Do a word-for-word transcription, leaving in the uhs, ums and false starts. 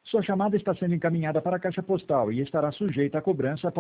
Sua chamada está sendo encaminhada para a caixa postal e estará sujeita a cobrança